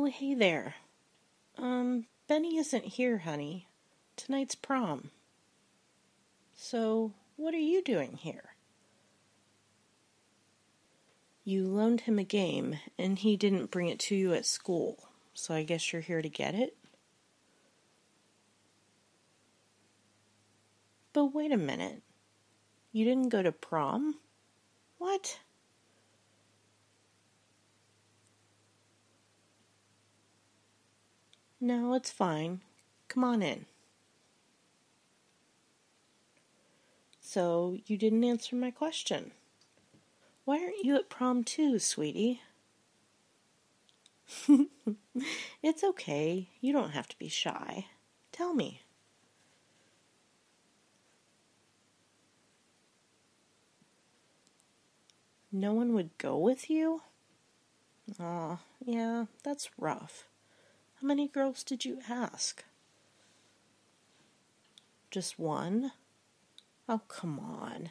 Oh, hey there. Benny isn't here, honey. Tonight's prom. So, what are you doing here? You loaned him a game, and he didn't bring it to you at school, so I guess you're here to get it? But wait a minute. You didn't go to prom? What? No, it's fine. Come on in. So, you didn't answer my question. Why aren't you at prom too, sweetie? It's okay. You don't have to be shy. Tell me. No one would go with you? Aw, yeah, that's rough. How many girls did you ask? Just one? Oh, come on.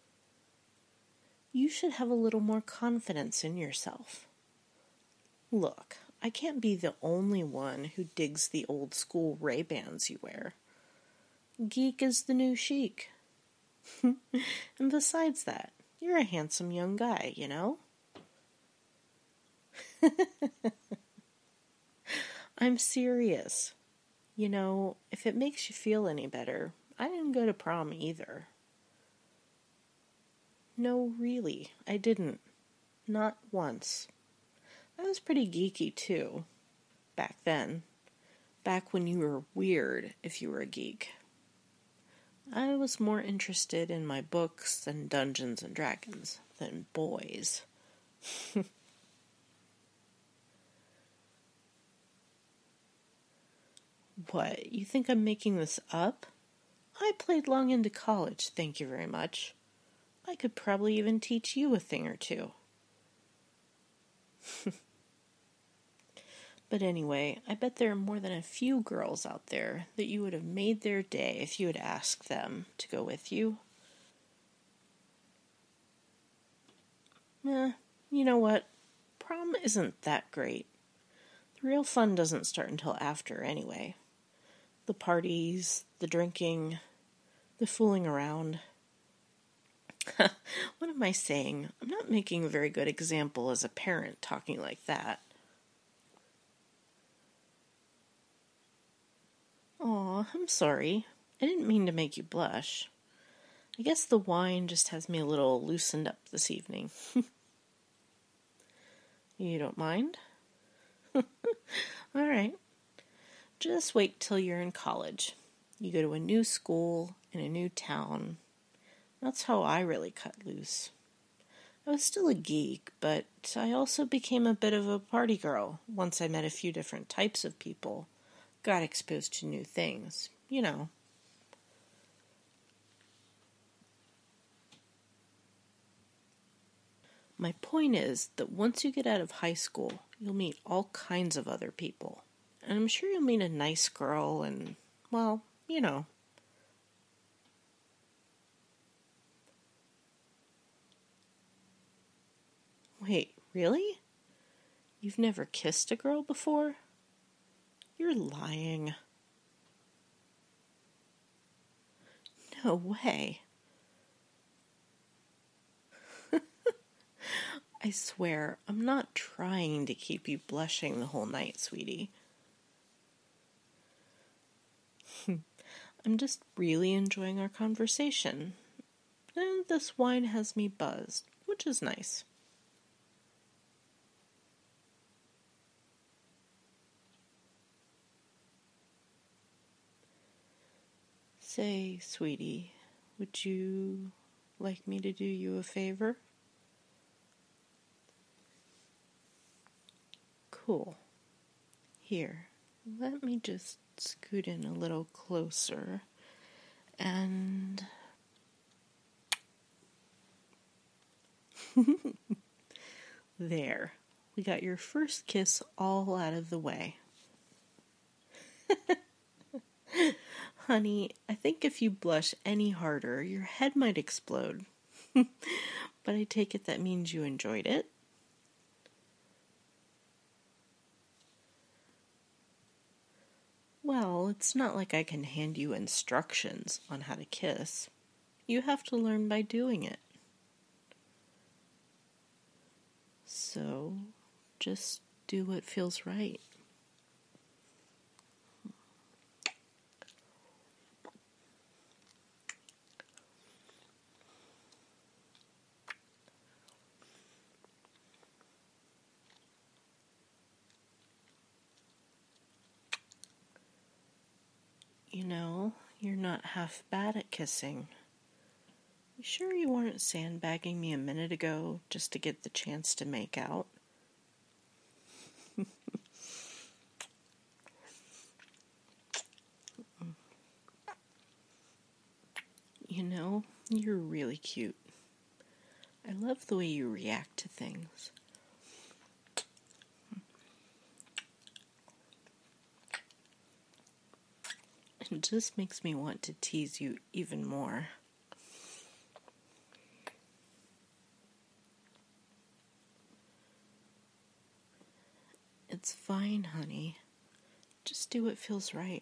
You should have a little more confidence in yourself. Look, I can't be the only one who digs the old school Ray-Bans you wear. Geek is the new chic. And besides that, you're a handsome young guy, you know? I'm serious. You know, if it makes you feel any better, I didn't go to prom either. No, really, I didn't. Not once. I was pretty geeky, too. Back then. Back when you were weird if you were a geek. I was more interested in my books and Dungeons and Dragons than boys. What, you think I'm making this up? I played long into college, thank you very much. I could probably even teach you a thing or two. But anyway, I bet there are more than a few girls out there that you would have made their day if you had asked them to go with you. You know what? Prom isn't that great. The real fun doesn't start until after, anyway. The parties, the drinking, the fooling around. What am I saying? I'm not making a very good example as a parent talking like that. Aw, I'm sorry. I didn't mean to make you blush. I guess the wine just has me a little loosened up this evening. You don't mind? All right. Just wait till you're in college. You go to a new school in a new town. That's how I really cut loose. I was still a geek, but I also became a bit of a party girl once I met a few different types of people. Got exposed to new things, you know. My point is that once you get out of high school, you'll meet all kinds of other people. And I'm sure you'll meet a nice girl and, well, you know. Wait, really? You've never kissed a girl before? You're lying. No way. I swear, I'm not trying to keep you blushing the whole night, sweetie. I'm just really enjoying our conversation. And this wine has me buzzed, which is nice. Say, sweetie, would you like me to do you a favor? Cool. Here, let me just scoot in a little closer and... There. We got your first kiss all out of the way. Honey, I think if you blush any harder, your head might explode. But I take it that means you enjoyed it? Well, it's not like I can hand you instructions on how to kiss. You have to learn by doing it. So, just do what feels right. You know, you're not half bad at kissing. You sure you weren't sandbagging me a minute ago just to get the chance to make out? You know, you're really cute. I love the way you react to things. It just makes me want to tease you even more. It's fine, honey. Just do what feels right.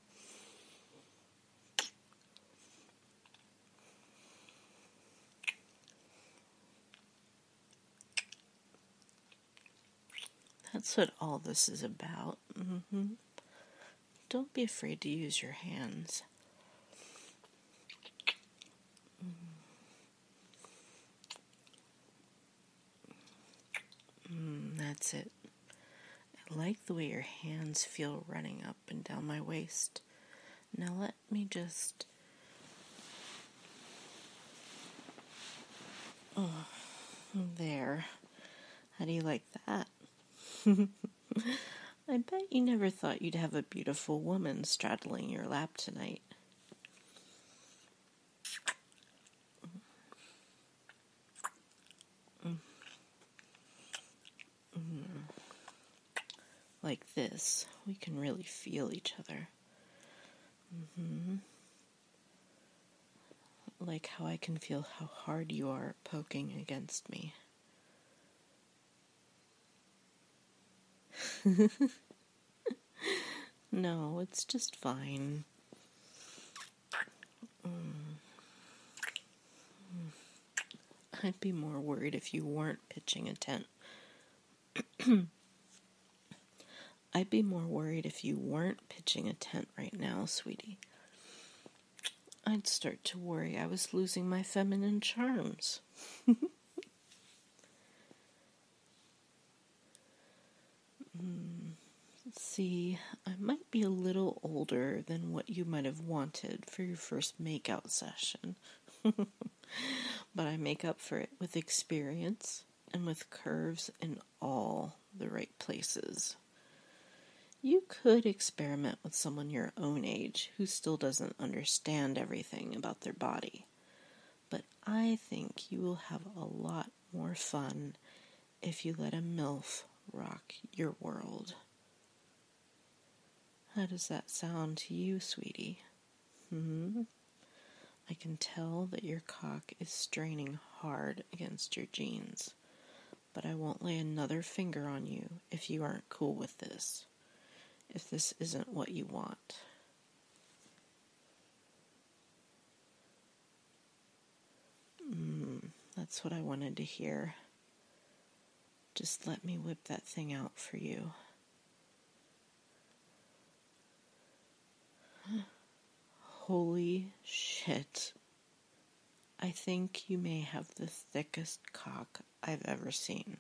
That's what all this is about. Don't be afraid to use your hands. That's it. I like the way your hands feel running up and down my waist. Now let me just... Oh, there. How do you like that? I bet you never thought you'd have a beautiful woman straddling your lap tonight. Like this, we can really feel each other. Like how I can feel how hard you are poking against me. No, it's just fine. I'd be more worried if you weren't pitching a tent. I'd be more worried if you weren't pitching a tent right now, sweetie. I'd start to worry I was losing my feminine charms. See, I might be a little older than what you might have wanted for your first makeout session. But I make up for it with experience and with curves in all the right places. You could experiment with someone your own age who still doesn't understand everything about their body. But I think you will have a lot more fun if you let a MILF rock your world. How does that sound to you, sweetie? I can tell that your cock is straining hard against your jeans, but I won't lay another finger on you if you aren't cool with this, if this isn't what you want. That's what I wanted to hear. Just let me whip that thing out for you. Holy shit. I think you may have the thickest cock I've ever seen.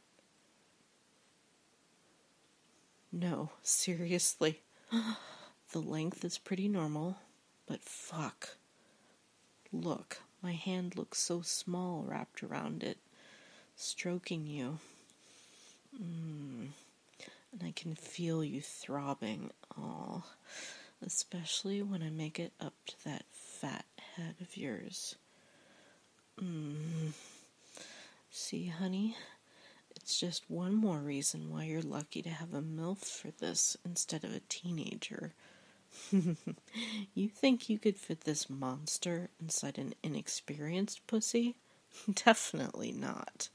No, seriously. The length is pretty normal, but fuck. Look, my hand looks so small wrapped around it, stroking you. And I can feel you throbbing. Oh, especially when I make it up to that fat head of yours. See, honey, it's just one more reason why you're lucky to have a MILF for this instead of a teenager. You think you could fit this monster inside an inexperienced pussy? Definitely not.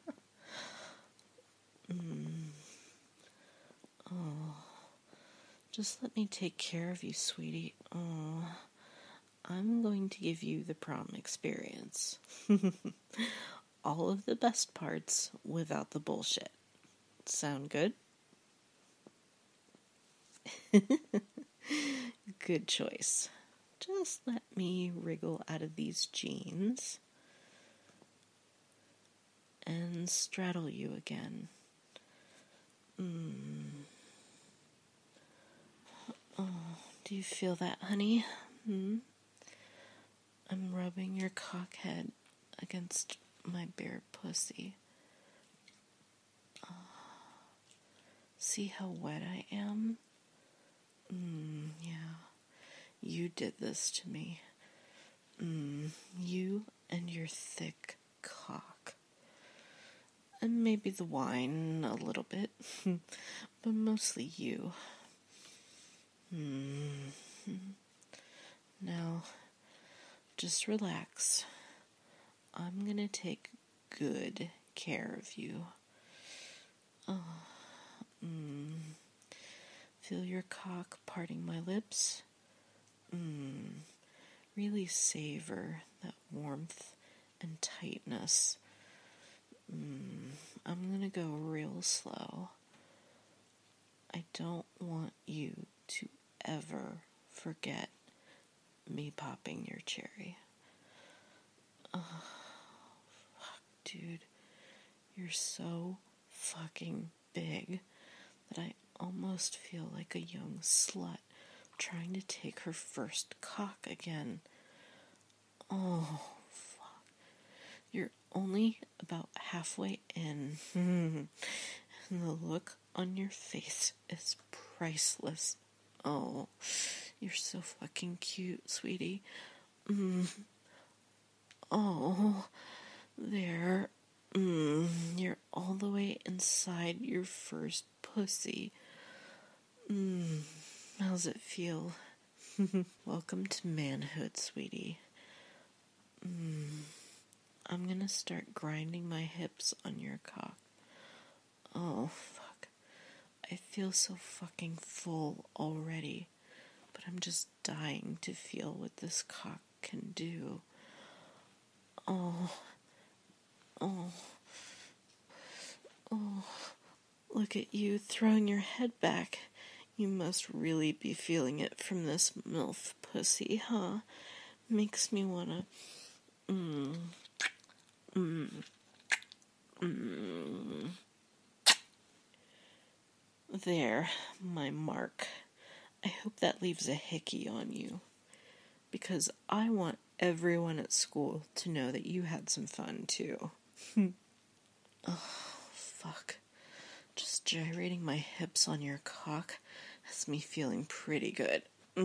Oh, Just let me take care of you, sweetie. Oh, I'm going to give you the prom experience. All of the best parts without the bullshit. Sound good? Good choice. Just let me wriggle out of these jeans and straddle you again. Oh, do you feel that, honey? I'm rubbing your cock head against my bare pussy. See how wet I am? Yeah. You did this to me. You and your thick cock. And maybe the wine a little bit, but mostly you. Now, just relax. I'm gonna take good care of you. Feel your cock parting my lips? Really savor that warmth and tightness. I'm gonna go real slow. I don't want you to ever forget me popping your cherry. Oh, fuck, dude. You're so fucking big that I almost feel like a young slut trying to take her first cock again. Oh, fuck. You're only about halfway in. And the look on your face is priceless. Oh, you're so fucking cute, sweetie. Oh, there. You're all the way inside your first pussy. How's it feel? Welcome to manhood, sweetie. I'm gonna start grinding my hips on your cock. Oh, fuck. I feel so fucking full already, but I'm just dying to feel what this cock can do. Oh. Look at you throwing your head back. You must really be feeling it from this MILF pussy, huh? Makes me wanna... There, my mark. I hope that leaves a hickey on you, because I want everyone at school to know that you had some fun, too. Oh, fuck. Just gyrating my hips on your cock has me feeling pretty good.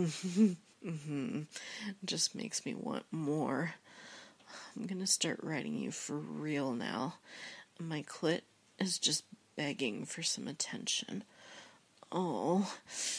Just makes me want more. I'm gonna start riding you for real now. My clit is just begging for some attention. Oh.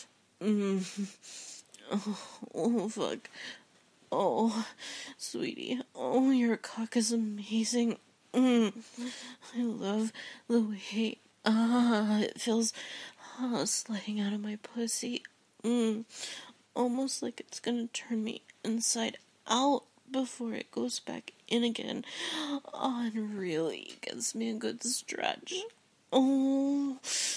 Oh, fuck. Oh, sweetie. Oh, your cock is amazing. I love the way it feels sliding out of my pussy. Almost like it's gonna turn me inside out before it goes back in again. Oh, and really gives me a good stretch. Oh,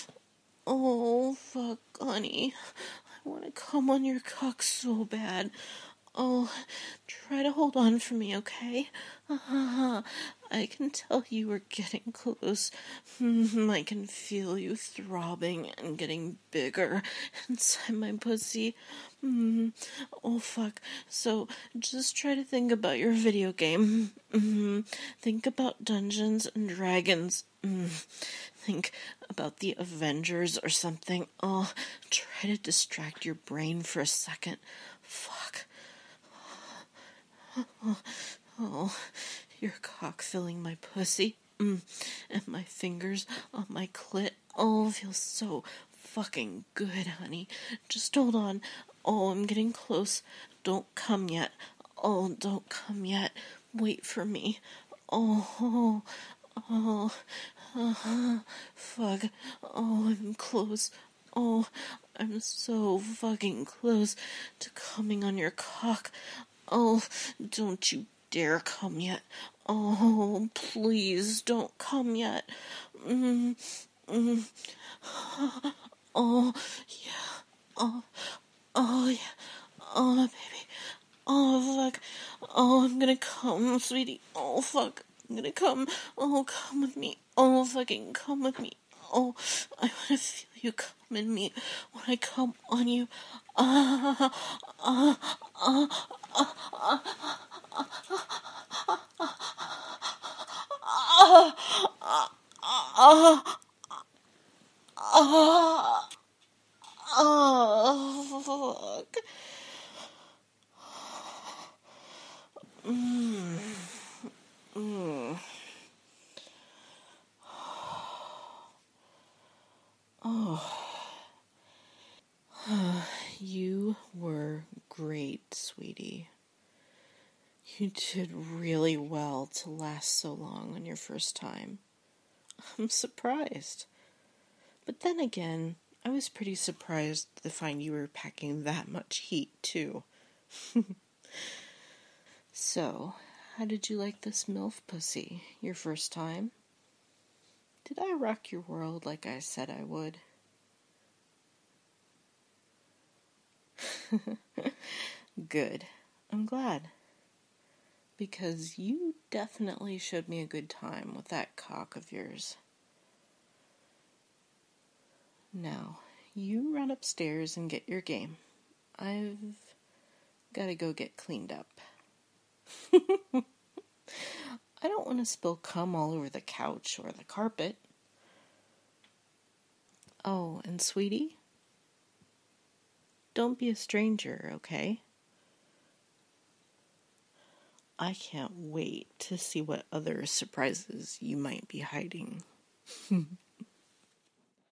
fuck, honey. I want to come on your cock so bad. Oh, try to hold on for me, okay? I can tell you are getting close. I can feel you throbbing and getting bigger inside my pussy. Oh, fuck. So, just try to think about your video game. Think about Dungeons and Dragons. Think about the Avengers or something. Oh, try to distract your brain for a second. Fuck. Oh, your cock filling my pussy, and my fingers on my clit. Oh, feels so fucking good, honey. Just hold on. Oh, I'm getting close. Don't come yet. Oh, don't come yet. Wait for me. Oh, fuck. Oh, I'm close. Oh, I'm so fucking close to coming on your cock. Oh, don't you dare come yet. Oh, please don't come yet. Mm, mm. Oh, yeah. Oh, yeah. Oh, baby. Oh, fuck. Oh, I'm gonna come, sweetie. Oh, fuck. I'm gonna come. Oh, come with me. Oh, fucking come with me. Oh, I wanna feel you come in me when I come on you. Ah, ah, ah, ah, ah, oh, fuck. You were great, sweetie. You did really well to last so long on your first time. I'm surprised. But then again, I was pretty surprised to find you were packing that much heat, too. So, how did you like this MILF pussy, your first time? Did I rock your world like I said I would? Good. I'm glad. Because you definitely showed me a good time with that cock of yours. Now, you run upstairs and get your game. I've got to go get cleaned up. I don't want to spill cum all over the couch or the carpet. Oh, and sweetie, don't be a stranger, okay? I can't wait to see what other surprises you might be hiding.